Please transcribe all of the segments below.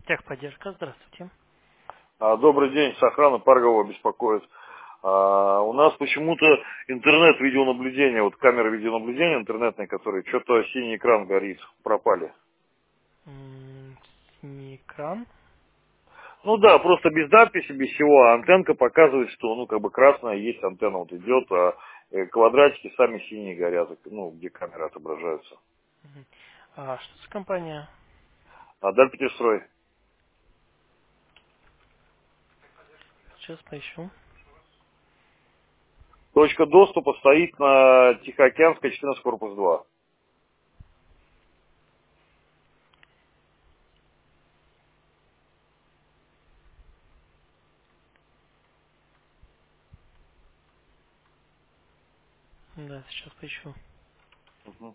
Техподдержка, здравствуйте. Добрый день, с охраны Паргова беспокоит. У нас почему-то интернет-видеонаблюдение, вот камеры видеонаблюдения интернетные, которые что-то синий экран горит, пропали. Синий экран. Ну да, просто без записи, без всего, а антенка показывает, что, ну, как бы красная есть, антенна вот идет, а квадратики сами синие горят, ну, где камеры отображаются. Мгм. А что за компания? Даль Пятистрой. Сейчас поищу. Точка доступа стоит на Тихоокеанской 14, корпус 2. Да, сейчас поищу. Мгм.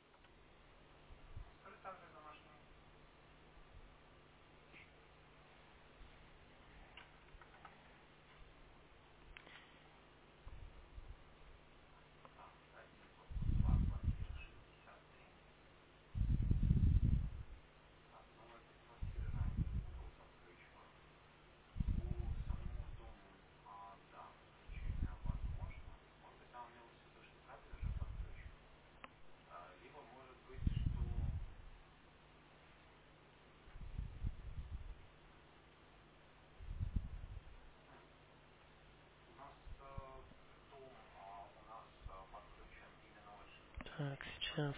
Так, сейчас.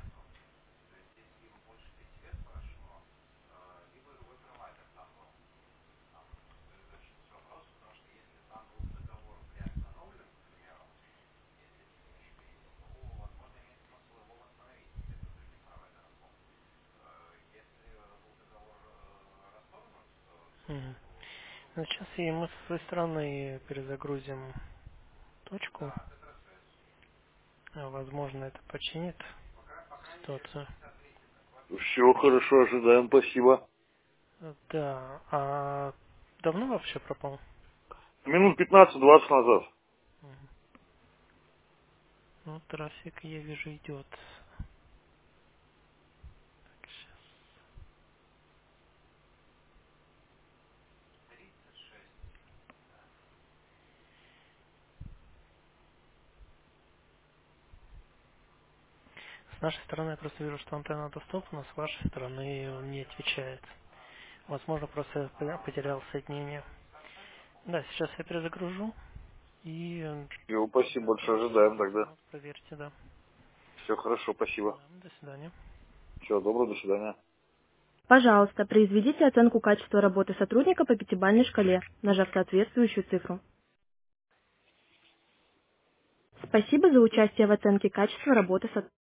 Мгм. Ну, сейчас и мы со своей стороны перезагрузим точку. Возможно, это починит ситуацию. Все хорошо, ожидаем, спасибо. Да, а давно вообще пропал? Минут 15-20 назад. Мгм. Ну, трафик, я вижу, идет. Так, щас. С нашей стороны я просто вижу, что антенна доступна, с вашей стороны он не отвечает. Возможно, просто я потерял соединение. Да, сейчас я перезагружу и Все, спасибо большое, через ожидаем 20 тогда. минут проверьте, да. Все хорошо, спасибо. Да, до свидания. Всего доброго, до свидания. Пожалуйста, произведите оценку качества работы сотрудника по пятибалльной шкале, нажав соответствующую цифру. Спасибо за участие в оценке качества работы сотрудника.